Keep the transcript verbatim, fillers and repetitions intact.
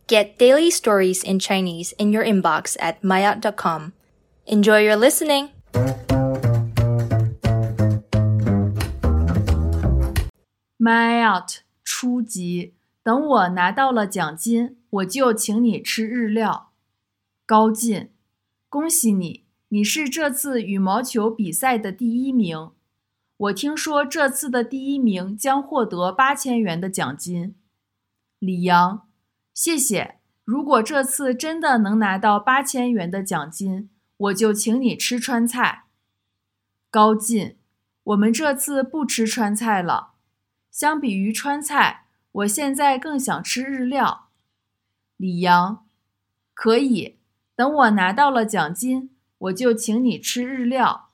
Get daily stories in Chinese in your inbox at maya dot com. Enjoy your listening! My out 初级，等我拿到了奖金，我就请你吃日料。高进，恭喜你，你是这次羽毛球比赛的第一名。我听说这次的第一名将获得八千元的奖金。李阳，谢谢，如果这次真的能拿到八千元的奖金，我就请你吃川菜。高进，我们这次不吃川菜了。相比于川菜，我现在更想吃日料。李阳，可以，等我拿到了奖金，我就请你吃日料。